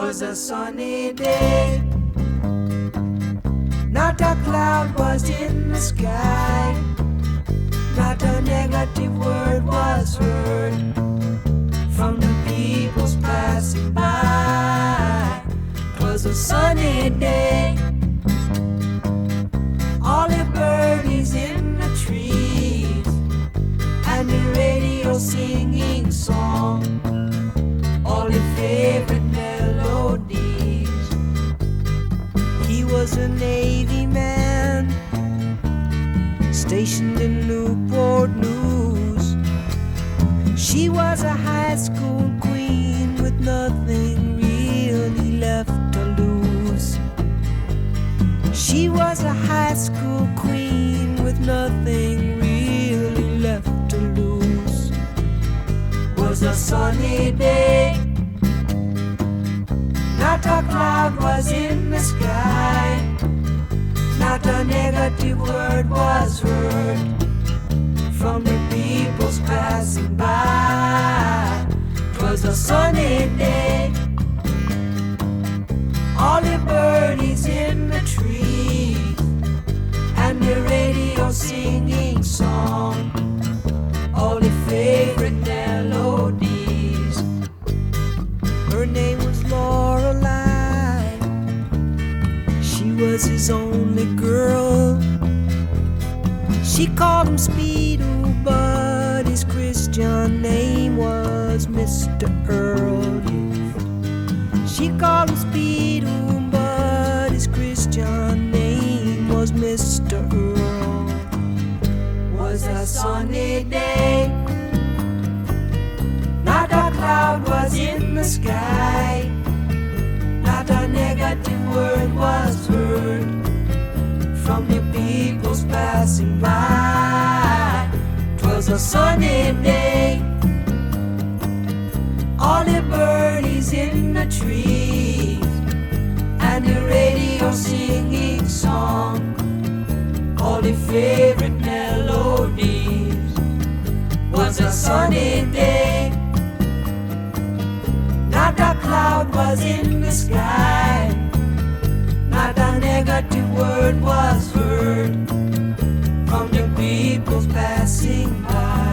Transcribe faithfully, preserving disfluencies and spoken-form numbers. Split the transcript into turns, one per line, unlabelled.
Was a sunny day. Not a cloud was in the sky. Not a negative word was heard from the peoples passing by. 'Twas a sunny day. All the birdies in the trees and the radio singing song, all the favorite melodies. He was a Navy man stationed in Newport News. She was a high school queen with nothing really left to lose. She was a high school queen with nothing really left to lose. Was a sunny day. Not a cloud was in the sky. Not a negative word was heard from the peoples passing by. 'Twas a sunny day. All the birdies in the trees and the radio singing song, all the favorite melodies. Her name was Lorelei. She was his only girl. She called him Speedo, but his Christian name was Mister Earl. She called him Speedo, but his Christian name was Mister Earl. Was a sunny day. Not a cloud was in the sky. Not a negative word was heard from the peoples passing by. 'Twas a sunny day. All the birdies in the trees and the radio singing song, all the favorite melodies. Was a sunny day. Not a cloud was in the sky. Not a negative word was heard from the peoples passing by.